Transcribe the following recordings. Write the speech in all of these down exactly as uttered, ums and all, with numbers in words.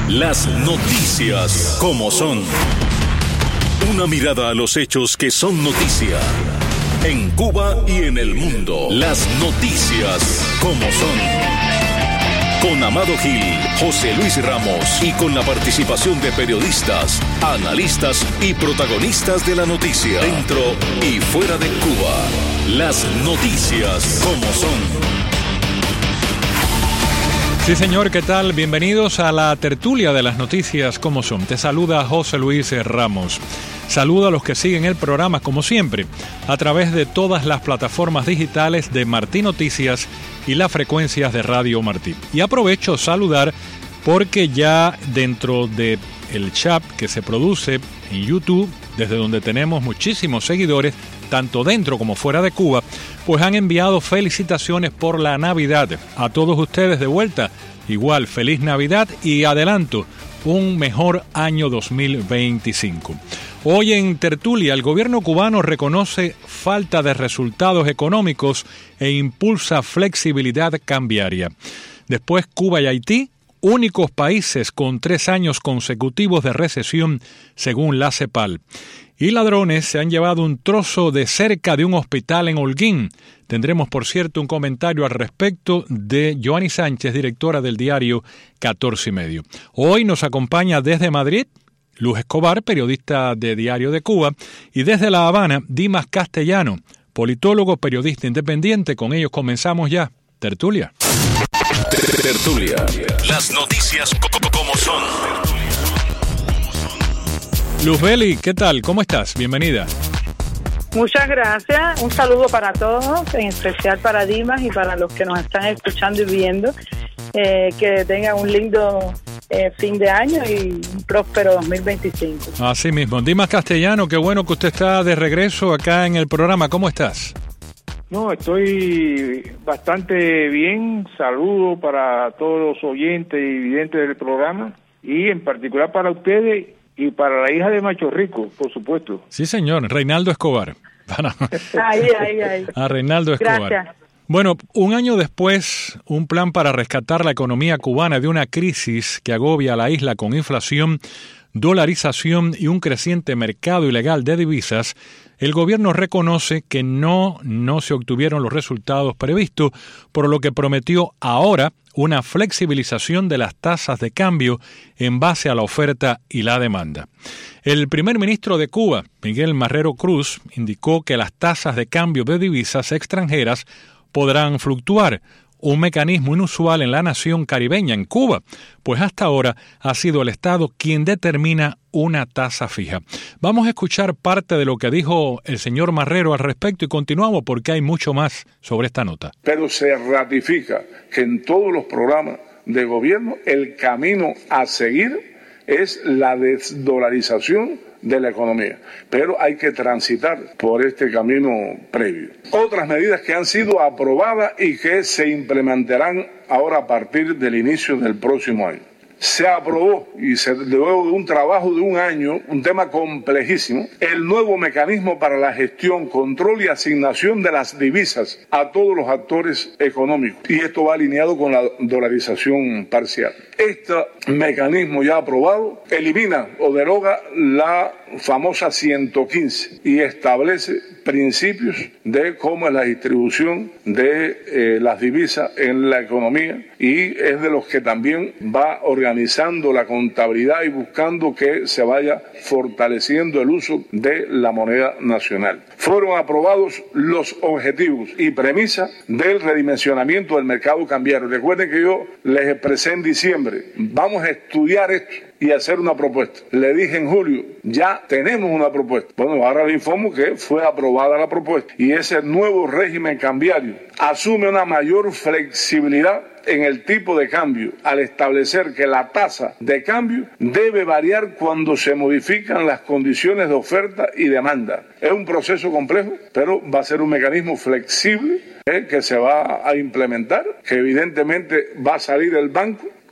Las noticias como son. Una mirada a los hechos que son noticia. En Cuba y en el mundo. Las noticias como son. Con Amado Gil, José Luis Ramos y con la participación de periodistas, analistas y protagonistas de la noticia. Dentro y fuera de Cuba. Las noticias como son. Sí, señor, ¿qué tal? Bienvenidos a la tertulia de las noticias como son. Te saluda José Luis Ramos. Saludo a los que siguen el programa, como siempre, a través de todas las plataformas digitales de Martí Noticias y las frecuencias de Radio Martí. Y aprovecho saludar porque ya dentro de el chat que se produce en YouTube, desde donde tenemos muchísimos seguidores, tanto dentro como fuera de Cuba, pues han enviado felicitaciones por la Navidad. A todos ustedes de vuelta, igual, feliz Navidad y adelanto, un mejor año dos mil veinticinco. Hoy en tertulia, el gobierno cubano reconoce falta de resultados económicos e impulsa flexibilidad cambiaria. Después, Cuba y Haití, únicos países con tres años consecutivos de recesión, según la CEPAL. Y ladrones se han llevado un trozo de cerca de un hospital en Holguín. Tendremos, por cierto, un comentario al respecto de Joanny Sánchez, directora del diario catorce y medio. Hoy nos acompaña desde Madrid Luz Escobar, periodista de Diario de Cuba, y desde La Habana, Dimas Castellano, politólogo, periodista independiente. Con ellos comenzamos ya. Tertulia. Tertulia. Las noticias como son. Luz Beli, ¿qué tal? ¿Cómo estás? Bienvenida. Muchas gracias. Un saludo para todos, en especial para Dimas y para los que nos están escuchando y viendo. Eh, que tengan un lindo eh, fin de año y un próspero dos mil veinticinco. Así mismo. Dimas Castellano, qué bueno que usted está de regreso acá en el programa. ¿Cómo estás? No, estoy bastante bien. Saludo para todos los oyentes y videntes del programa y en particular para ustedes y para la hija de Macho Rico, por supuesto. Sí, señor. Reinaldo Escobar. Para... Ay, ay, ay. A Reinaldo Escobar. Gracias. Bueno, un año después, un plan para rescatar la economía cubana de una crisis que agobia a la isla con inflación, dolarización y un creciente mercado ilegal de divisas, el gobierno reconoce que no, no se obtuvieron los resultados previstos, por lo que prometió ahora una flexibilización de las tasas de cambio en base a la oferta y la demanda. El primer ministro de Cuba, Miguel Marrero Cruz, indicó que las tasas de cambio de divisas extranjeras podrán fluctuar, un mecanismo inusual en la nación caribeña, en Cuba, pues hasta ahora ha sido el Estado quien determina una tasa fija. Vamos a escuchar parte de lo que dijo el señor Marrero al respecto y continuamos porque hay mucho más sobre esta nota. Pero se ratifica que en todos los programas de gobierno el camino a seguir es la desdolarización de la economía, pero hay que transitar por este camino previo. Otras medidas que han sido aprobadas y que se implementarán ahora a partir del inicio del próximo año. Se aprobó, y se, luego de un trabajo de un año, un tema complejísimo, el nuevo mecanismo para la gestión, control y asignación de las divisas a todos los actores económicos. Y esto va alineado con la dolarización parcial. Este mecanismo ya aprobado elimina o deroga la famosa ciento quince y establece principios de cómo es la distribución de eh, las divisas en la economía y es de los que también va organizando la contabilidad y buscando que se vaya fortaleciendo el uso de la moneda nacional. Fueron aprobados los objetivos y premisas del redimensionamiento del mercado cambiario. Recuerden que yo les expresé en diciembre, vamos a estudiar esto y hacer una propuesta. Le dije en julio, ya tenemos una propuesta. Bueno, ahora le informo que fue aprobada la propuesta y ese nuevo régimen cambiario asume una mayor flexibilidad en el tipo de cambio al establecer que la tasa de cambio debe variar cuando se modifican las condiciones de oferta y demanda. Es un proceso complejo, pero va a ser un mecanismo flexible eh, que se va a implementar, que evidentemente va a salir el banco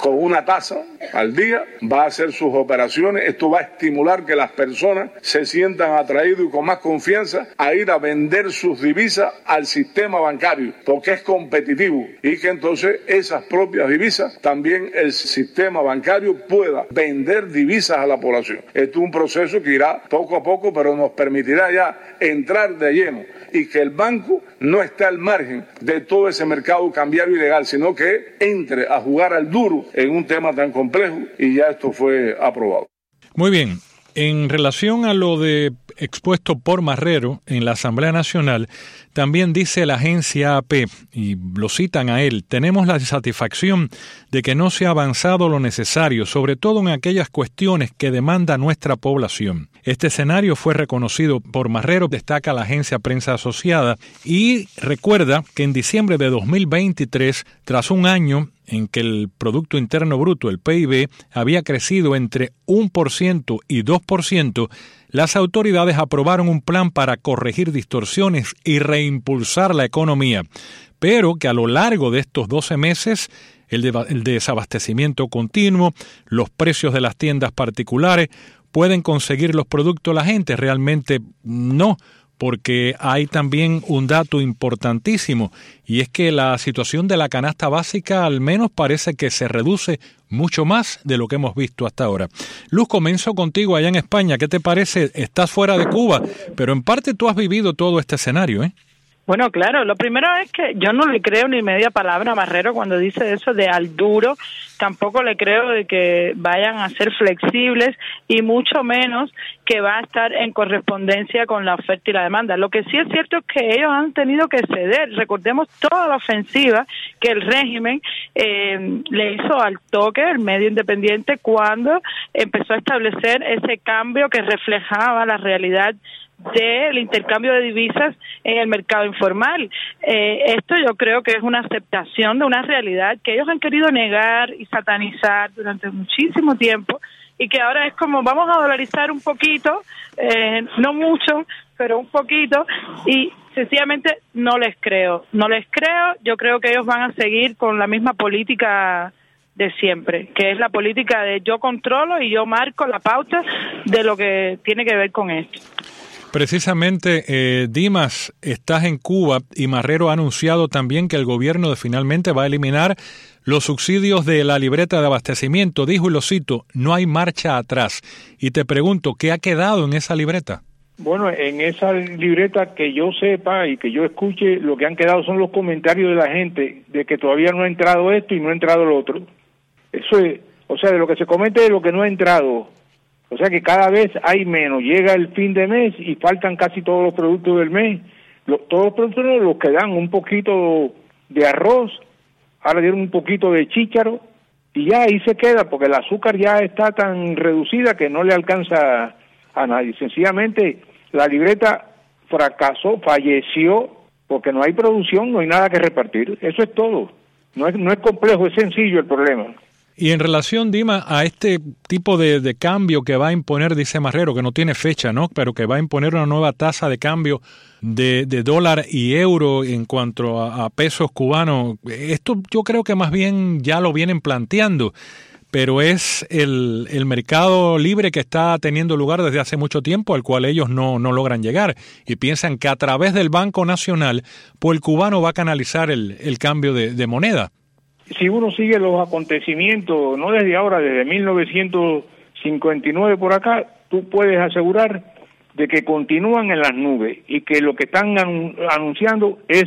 con una tasa al día, va a hacer sus operaciones. Esto va a estimular que las personas se sientan atraídos y con más confianza a ir a vender sus divisas al sistema bancario, porque es competitivo, y que entonces esas propias divisas también el sistema bancario pueda vender divisas a la población. Esto es un proceso que irá poco a poco, pero nos permitirá ya entrar de lleno y que el banco no esté al margen de todo ese mercado cambiario ilegal, sino que entre a jugar al duro en un tema tan complejo, y ya esto fue aprobado. Muy bien. En relación a lo de expuesto por Marrero en la Asamblea Nacional, también dice la agencia A P, y lo citan a él: tenemos la satisfacción de que no se ha avanzado lo necesario, sobre todo en aquellas cuestiones que demanda nuestra población. Este escenario fue reconocido por Marrero, destaca la agencia Prensa Asociada, y recuerda que en diciembre de dos mil veintitrés, tras un año en que el Producto Interno Bruto, el P I B, había crecido entre uno por ciento y dos por ciento, las autoridades aprobaron un plan para corregir distorsiones y reimpulsar la economía, pero que a lo largo de estos doce meses, el, de, el desabastecimiento continuo, los precios de las tiendas particulares, ¿pueden conseguir los productos la gente? Realmente no, porque hay también un dato importantísimo, y es que la situación de la canasta básica al menos parece que se reduce mucho más de lo que hemos visto hasta ahora. Luz, comienzo contigo allá en España. ¿Qué te parece? Estás fuera de Cuba, pero en parte tú has vivido todo este escenario, ¿eh? Bueno, claro, lo primero es que yo no le creo ni media palabra a Marrero cuando dice eso de al duro. Tampoco le creo de que vayan a ser flexibles, y mucho menos que va a estar en correspondencia con la oferta y la demanda. Lo que sí es cierto es que ellos han tenido que ceder. Recordemos toda la ofensiva que el régimen eh, le hizo al toque, el medio independiente, cuando empezó a establecer ese cambio que reflejaba la realidad del intercambio de divisas en el mercado informal. Eh, esto yo creo que es una aceptación de una realidad que ellos han querido negar y satanizar durante muchísimo tiempo, y que ahora es como vamos a dolarizar un poquito, eh, no mucho, pero un poquito, y sencillamente no les creo, no les creo. Yo creo que ellos van a seguir con la misma política de siempre, que es la política de yo controlo y yo marco la pauta de lo que tiene que ver con esto. Precisamente, eh, Dimas, estás en Cuba y Marrero ha anunciado también que el gobierno de finalmente va a eliminar los subsidios de la libreta de abastecimiento. Dijo, y lo cito, no hay marcha atrás. Y te pregunto, ¿qué ha quedado en esa libreta? Bueno, en esa libreta que yo sepa y que yo escuche, lo que han quedado son los comentarios de la gente de que todavía no ha entrado esto y no ha entrado lo otro. Eso es, o sea, de lo que se comete de lo que no ha entrado. O sea que cada vez hay menos. Llega el fin de mes y faltan casi todos los productos del mes. Los, todos los productos los que dan un poquito de arroz, ahora dieron un poquito de chícharo, y ya ahí se queda, porque el azúcar ya está tan reducida que no le alcanza a nadie. Sencillamente la libreta fracasó, falleció, porque no hay producción, no hay nada que repartir. Eso es todo. No es, no es complejo, es sencillo el problema. Y en relación, Dima, a este tipo de, de cambio que va a imponer, dice Marrero, que no tiene fecha, ¿no?, pero que va a imponer una nueva tasa de cambio de, de dólar y euro en cuanto a, a pesos cubanos, esto yo creo que más bien ya lo vienen planteando, pero es el, el mercado libre que está teniendo lugar desde hace mucho tiempo, al cual ellos no, no logran llegar, y piensan que a través del Banco Nacional, pues el cubano va a canalizar el, el cambio de, de moneda. Si uno sigue los acontecimientos, no desde ahora, desde mil novecientos cincuenta y nueve por acá, tú puedes asegurar de que continúan en las nubes y que lo que están anunciando es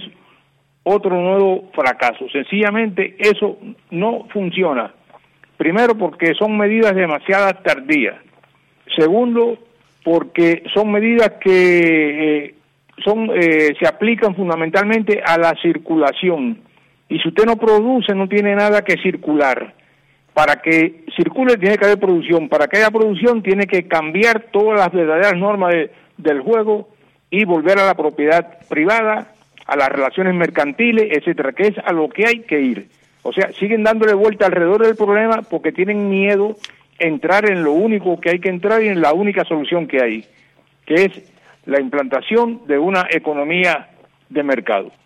otro nuevo fracaso. Sencillamente eso no funciona. Primero, porque son medidas demasiado tardías. Segundo, porque son medidas que eh, son eh, se aplican fundamentalmente a la circulación. Y si usted no produce, no tiene nada que circular. Para que circule tiene que haber producción. Para que haya producción tiene que cambiar todas las verdaderas normas de, del juego y volver a la propiedad privada, a las relaciones mercantiles, etcétera, que es a lo que hay que ir. O sea, siguen dándole vuelta alrededor del problema porque tienen miedo a entrar en lo único que hay que entrar y en la única solución que hay, que es la implantación de una economía de mercado.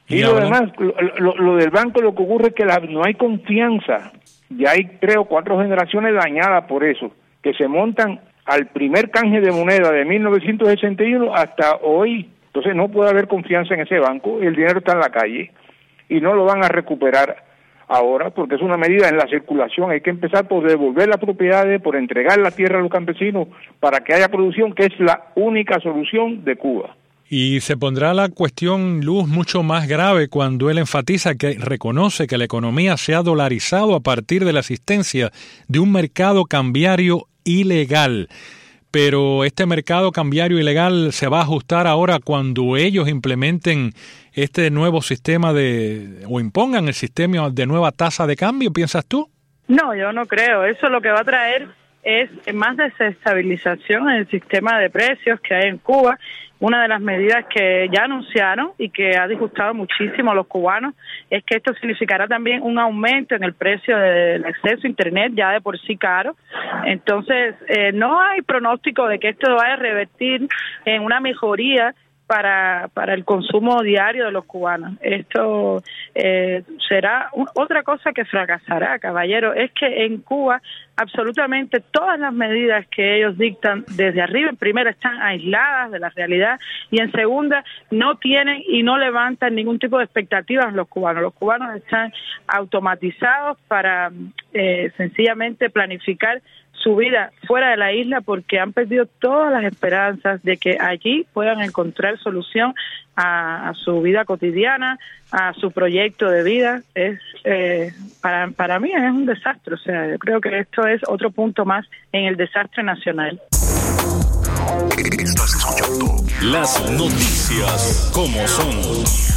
Y, y lo demás, lo, lo, lo del banco, lo que ocurre es que la, no hay confianza. Ya hay tres o cuatro generaciones dañadas por eso, que se montan al primer canje de moneda de mil novecientos sesenta y uno hasta hoy. Entonces no puede haber confianza en ese banco, el dinero está en la calle y no lo van a recuperar ahora porque es una medida en la circulación. Hay que empezar por devolver las propiedades, por entregar la tierra a los campesinos para que haya producción, que es la única solución de Cuba. Y se pondrá la cuestión, Luz, mucho más grave cuando él enfatiza que reconoce que la economía se ha dolarizado a partir de la existencia de un mercado cambiario ilegal. Pero este mercado cambiario ilegal se va a ajustar ahora cuando ellos implementen este nuevo sistema de, o impongan el sistema de nueva tasa de cambio, ¿piensas tú? No, yo no creo. Eso lo que va a traer es más desestabilización en el sistema de precios que hay en Cuba. Una de las medidas que ya anunciaron y que ha disgustado muchísimo a los cubanos es que esto significará también un aumento en el precio del acceso a Internet, ya de por sí caro. Entonces, eh, no hay pronóstico de que esto vaya a revertir en una mejoría para para el consumo diario de los cubanos. Esto eh, será un, otra cosa que fracasará, caballero. Es que en Cuba absolutamente todas las medidas que ellos dictan desde arriba, en primera, están aisladas de la realidad y en segunda, no tienen y no levantan ningún tipo de expectativas en los cubanos. Los cubanos están automatizados para eh, sencillamente planificar su vida fuera de la isla porque han perdido todas las esperanzas de que allí puedan encontrar solución a, a su vida cotidiana, a su proyecto de vida. Es eh, para para mí es un desastre. O sea, yo creo que esto es otro punto más en el desastre nacional. Estás escuchando las noticias como son.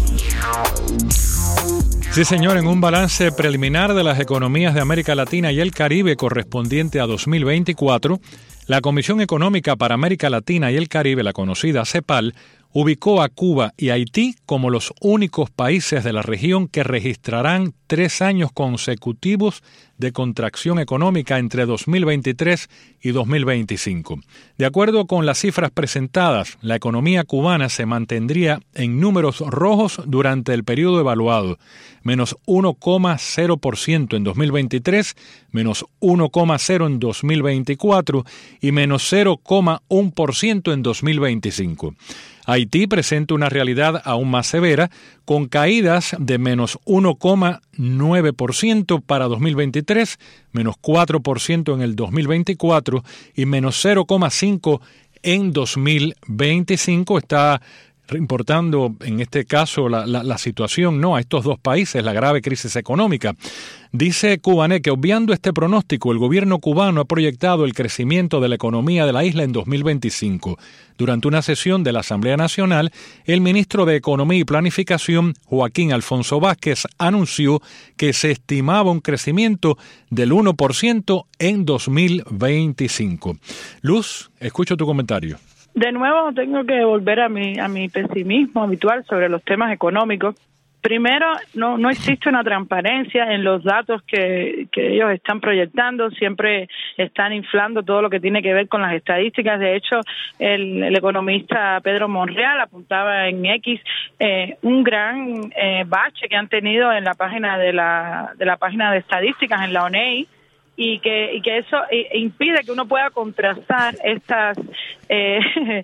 Sí, señor, en un balance preliminar de las economías de América Latina y el Caribe correspondiente a dos mil veinticuatro, la Comisión Económica para América Latina y el Caribe, la conocida CEPAL, ubicó a Cuba y Haití como los únicos países de la región que registrarán tres años consecutivos de contracción económica entre dos mil veintitrés y dos mil veinticinco. De acuerdo con las cifras presentadas, la economía cubana se mantendría en números rojos durante el periodo evaluado, menos uno coma cero por ciento en dos mil veintitrés, menos uno coma cero por ciento en dos mil veinticuatro y menos cero coma uno por ciento en dos mil veinticinco. Haití presenta una realidad aún más severa, con caídas de menos uno coma nueve por ciento para dos mil veintitrés, menos cuatro por ciento en el dos mil veinticuatro y menos cero coma cinco por ciento en dos mil veinticinco. Está importando en este caso la, la, la situación, ¿no?, a estos dos países, la grave crisis económica. Dice Cubanet que obviando este pronóstico, el gobierno cubano ha proyectado el crecimiento de la economía de la isla en dos mil veinticinco. Durante una sesión de la Asamblea Nacional, el ministro de Economía y Planificación, Joaquín Alfonso Vázquez, anunció que se estimaba un crecimiento del uno por ciento en dos mil veinticinco. Luz, escucho tu comentario. De nuevo tengo que volver a mi a mi pesimismo habitual sobre los temas económicos. Primero, no no existe una transparencia en los datos que, que ellos están proyectando. Siempre están inflando todo lo que tiene que ver con las estadísticas. De hecho, el, el economista Pedro Monreal apuntaba en X eh, un gran eh, bache que han tenido en la página de la de la página de estadísticas en la O N E I. Y que y que eso impide que uno pueda contrastar estas eh,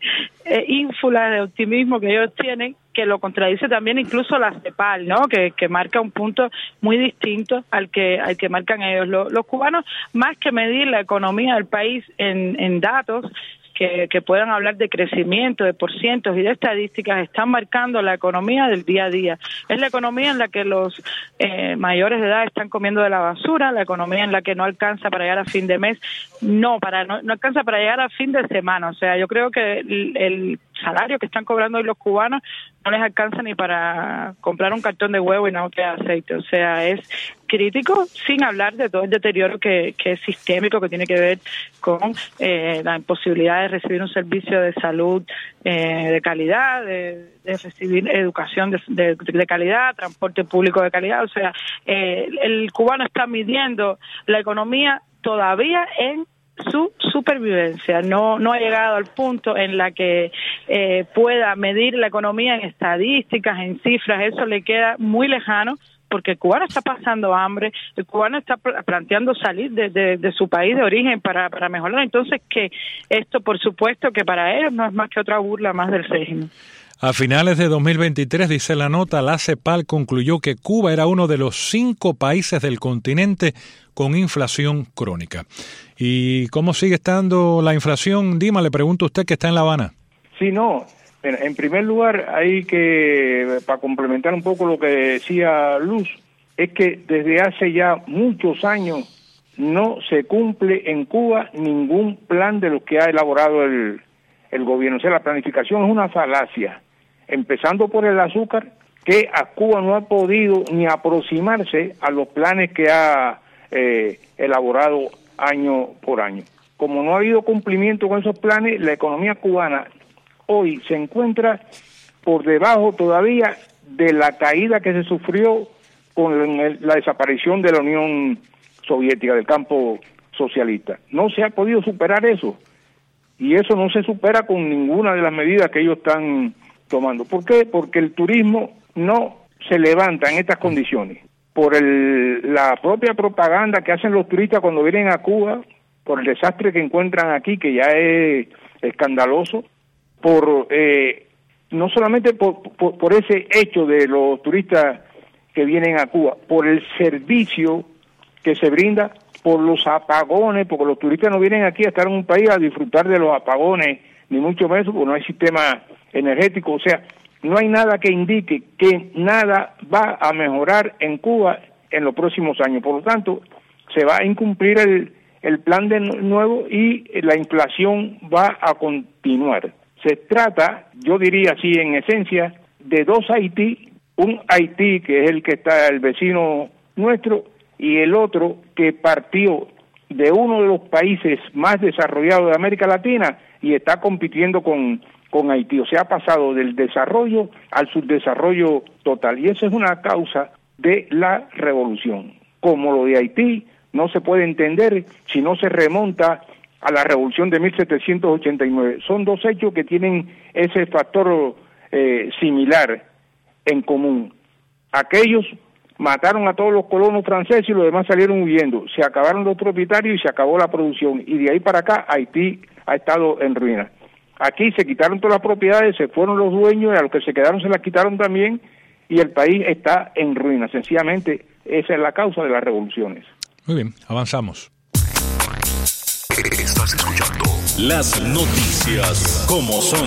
eh, ínfulas de optimismo que ellos tienen, que lo contradice también incluso la CEPAL, ¿no?, que, que marca un punto muy distinto al que al que marcan ellos. Los, los cubanos, más que medir la economía del país en, en datos, que, que puedan hablar de crecimiento, de porcientos y de estadísticas, están marcando la economía del día a día. Es la economía en la que los eh, mayores de edad están comiendo de la basura, la economía en la que no alcanza para llegar a fin de mes, no para no, no alcanza para llegar a fin de semana. O sea, yo creo que el, el salario que están cobrando hoy los cubanos no les alcanza ni para comprar un cartón de huevo y no queda aceite. O sea, es crítico, sin hablar de todo el deterioro que, que es sistémico, que tiene que ver con eh, la imposibilidad de recibir un servicio de salud eh, de calidad, de, de recibir educación de, de, de calidad, transporte público de calidad. O sea, eh, el cubano está midiendo la economía todavía en su supervivencia. No no ha llegado al punto en la que eh, pueda medir la economía en estadísticas, en cifras. Eso le queda muy lejano, porque el cubano está pasando hambre, el cubano está planteando salir de, de, de su país de origen para, para mejorar. Entonces, que esto, por supuesto, que para ellos no es más que otra burla más del régimen. A finales de dos mil veintitrés, dice la nota, la CEPAL concluyó que Cuba era uno de los cinco países del continente con inflación crónica. ¿Y cómo sigue estando la inflación? Dima, le pregunto a usted que está en La Habana. Sí, no. En primer lugar, hay que, para complementar un poco lo que decía Luz, es que desde hace ya muchos años no se cumple en Cuba ningún plan de los que ha elaborado el, el gobierno. O sea, la planificación es una falacia, empezando por el azúcar, que a Cuba no ha podido ni aproximarse a los planes que ha eh, elaborado año por año. Como no ha habido cumplimiento con esos planes, la economía cubana hoy se encuentra por debajo todavía de la caída que se sufrió con la desaparición de la Unión Soviética, del campo socialista. No se ha podido superar eso, y eso no se supera con ninguna de las medidas que ellos están tomando. ¿Por qué? Porque el turismo no se levanta en estas condiciones. Por el, la propia propaganda que hacen los turistas cuando vienen a Cuba, por el desastre que encuentran aquí, que ya es escandaloso, por eh, no solamente por, por, por ese hecho de los turistas que vienen a Cuba, por el servicio que se brinda, por los apagones, porque los turistas no vienen aquí a estar en un país a disfrutar de los apagones, ni mucho menos, porque no hay sistema energético. O sea, no hay nada que indique que nada va a mejorar en Cuba en los próximos años. Por lo tanto, se va a incumplir el, el plan de nuevo y la inflación va a continuar. Se trata, yo diría así en esencia, de dos Haití, un Haití que es el que está el vecino nuestro y el otro que partió de uno de los países más desarrollados de América Latina y está compitiendo con, con Haití. O sea, ha pasado del desarrollo al subdesarrollo total, y eso es una causa de la revolución. Como lo de Haití no se puede entender si no se remonta a la revolución de mil setecientos ochenta y nueve. Son dos hechos que tienen ese factor eh, similar en común. Aquellos mataron a todos los colonos franceses y los demás salieron huyendo. Se acabaron los propietarios y se acabó la producción. Y de ahí para acá Haití ha estado en ruina. Aquí se quitaron todas las propiedades, se fueron los dueños, y a los que se quedaron se las quitaron también, y el país está en ruina. Sencillamente esa es la causa de las revoluciones. Muy bien, avanzamos. Estás escuchando las noticias como son.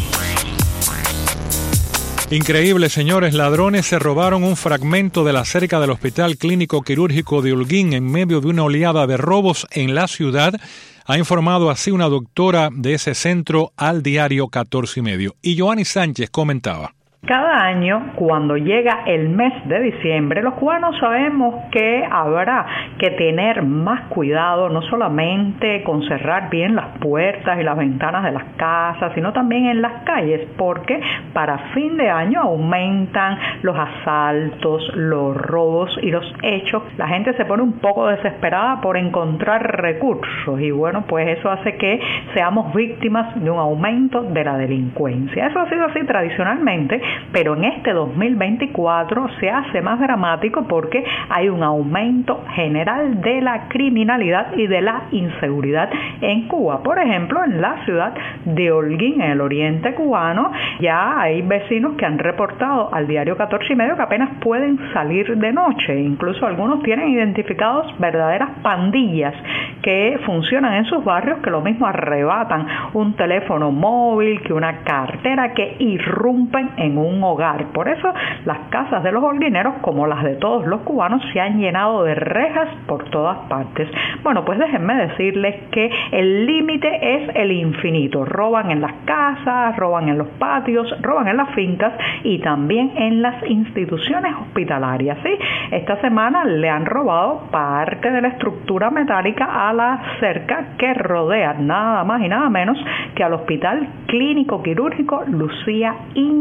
Increíble, señores. Ladrones se robaron un fragmento de la cerca del Hospital Clínico Quirúrgico de Holguín en medio de una oleada de robos en la ciudad. Ha informado así una doctora de ese centro al diario catorce y medio. Y Joanny Sánchez comentaba. Cada año, cuando llega el mes de diciembre, los cubanos sabemos que habrá que tener más cuidado, no solamente con cerrar bien las puertas y las ventanas de las casas, sino también en las calles, porque para fin de año aumentan los asaltos, los robos y los hechos. La gente se pone un poco desesperada por encontrar recursos y bueno, pues eso hace que seamos víctimas de un aumento de la delincuencia. Eso ha sido así tradicionalmente, pero en este dos mil veinticuatro se hace más dramático porque hay un aumento general de la criminalidad y de la inseguridad en Cuba. Por ejemplo, en la ciudad de Holguín, en el oriente cubano, ya hay vecinos que han reportado al diario catorce y medio que apenas pueden salir de noche. Incluso algunos tienen identificados verdaderas pandillas que funcionan en sus barrios, que lo mismo arrebatan un teléfono móvil, que una cartera, que irrumpen en un hogar. Por eso las casas de los holguineros, como las de todos los cubanos, se han llenado de rejas por todas partes. Bueno, pues déjenme decirles que el límite es el infinito. Roban en las casas, roban en los patios, roban en las fincas y también en las instituciones hospitalarias. ¿Sí? Esta semana le han robado parte de la estructura metálica a la cerca que rodea nada más y nada menos que al Hospital Clínico Quirúrgico Lucía Íñiguez,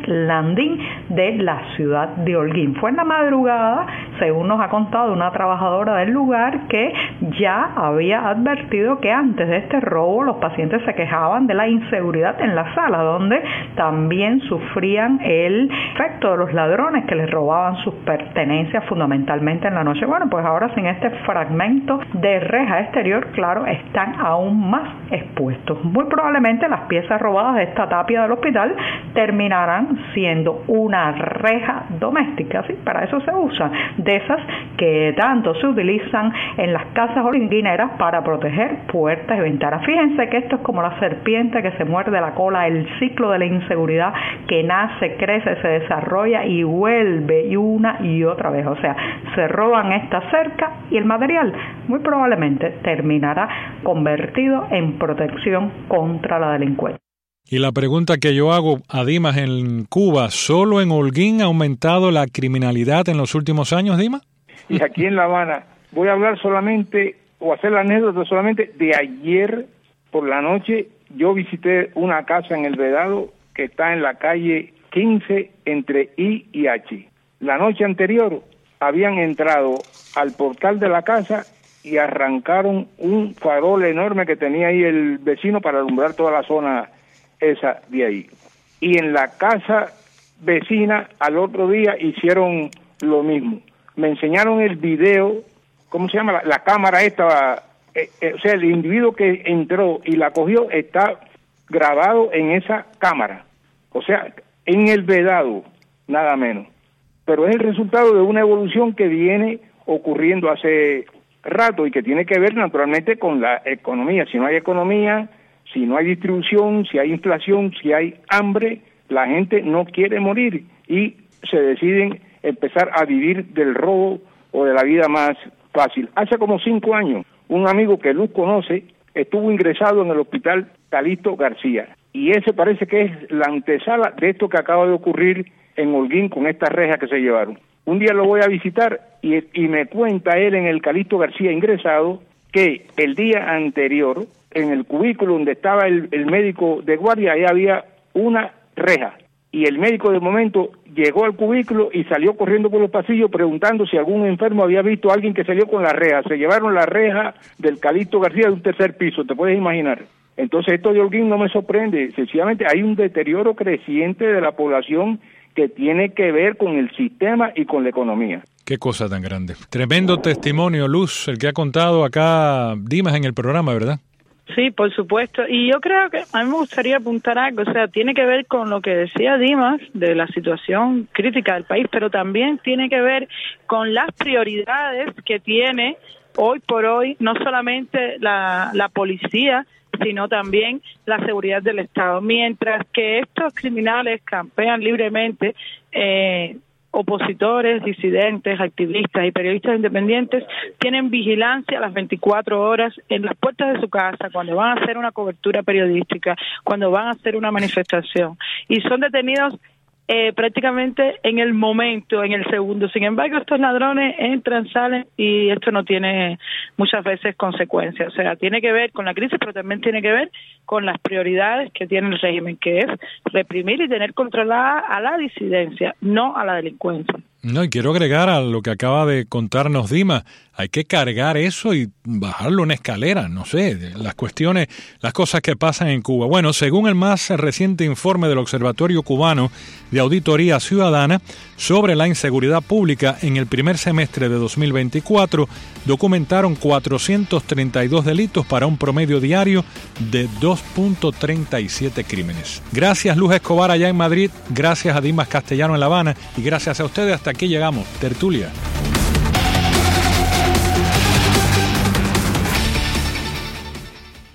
Landín de la ciudad de Holguín. Fue en la madrugada, según nos ha contado una trabajadora del lugar, que ya había advertido que antes de este robo los pacientes se quejaban de la inseguridad en la sala, donde también sufrían el efecto de los ladrones que les robaban sus pertenencias fundamentalmente en la noche. Bueno, pues ahora sin este fragmento de reja exterior, claro, están aún más expuestos. Muy probablemente las piezas robadas de esta tapia del hospital terminarán siendo una reja doméstica, ¿sí? Para eso se usan, de esas que tanto se utilizan en las casas holguineras para proteger puertas y ventanas. Fíjense que esto es como la serpiente que se muerde la cola, el ciclo de la inseguridad que nace, crece, se desarrolla y vuelve y una y otra vez. O sea, se roban esta cerca y el material muy probablemente terminará convertido en protección contra la delincuencia. Y la pregunta que yo hago a Dimas en Cuba, ¿solo en Holguín ha aumentado la criminalidad en los últimos años, Dimas? Y aquí en La Habana, voy a hablar solamente, o hacer la anécdota solamente de ayer por la noche. Yo visité una casa en El Vedado que está en la calle quince entre I y H. La noche anterior habían entrado al portal de la casa y arrancaron un farol enorme que tenía ahí el vecino para alumbrar toda la zona esa de ahí. Y en la casa vecina al otro día hicieron lo mismo. Me enseñaron el video, ¿cómo se llama? La, la cámara esta, eh, eh, o sea, el individuo que entró y la cogió está grabado en esa cámara. O sea, en El Vedado, nada menos. Pero es el resultado de una evolución que viene ocurriendo hace rato y que tiene que ver naturalmente con la economía. Si no hay economía, si no hay distribución, si hay inflación, si hay hambre, la gente no quiere morir y se deciden empezar a vivir del robo o de la vida más fácil. Hace como cinco años, un amigo que Luz conoce estuvo ingresado en el hospital Calixto García y ese parece que es la antesala de esto que acaba de ocurrir en Holguín con estas rejas que se llevaron. Un día lo voy a visitar y, y me cuenta él en el Calixto García ingresado que el día anterior en el cubículo donde estaba el, el médico de guardia, ahí había una reja. Y el médico de momento llegó al cubículo y salió corriendo por los pasillos preguntando si algún enfermo había visto a alguien que salió con la reja. Se llevaron la reja del Calixto García de un tercer piso, te puedes imaginar. Entonces esto de Holguín no me sorprende. Sencillamente hay un deterioro creciente de la población que tiene que ver con el sistema y con la economía. Qué cosa tan grande. Tremendo testimonio, Luz, el que ha contado acá Dimas en el programa, ¿verdad? Sí, por supuesto. Y yo creo que a mí me gustaría apuntar algo, o sea, tiene que ver con lo que decía Dimas de la situación crítica del país, pero también tiene que ver con las prioridades que tiene hoy por hoy, no solamente la, la policía, sino también la seguridad del Estado. Mientras que estos criminales campean libremente, eh, opositores, disidentes, activistas y periodistas independientes tienen vigilancia a las veinticuatro horas en las puertas de su casa, cuando van a hacer una cobertura periodística, cuando van a hacer una manifestación, y son detenidos eh, prácticamente en el momento, en el segundo. Sin embargo, estos ladrones entran, salen y esto no tiene muchas veces consecuencias. O sea, tiene que ver con la crisis, pero también tiene que ver con las prioridades que tiene el régimen, que es reprimir y tener controlada a la disidencia, no a la delincuencia. No, y quiero agregar a lo que acaba de contarnos Dimas, hay que cargar eso y bajarlo en escalera, no sé, las cuestiones, las cosas que pasan en Cuba. Bueno, según el más reciente informe del Observatorio Cubano de Auditoría Ciudadana sobre la inseguridad pública, en el primer semestre de dos mil veinticuatro documentaron cuatrocientos treinta y dos delitos para un promedio diario de dos punto treinta y siete crímenes. Gracias Luz Escobar allá en Madrid, gracias a Dimas Castellano en La Habana y gracias a ustedes. Hasta aquí llegamos. Tertulia.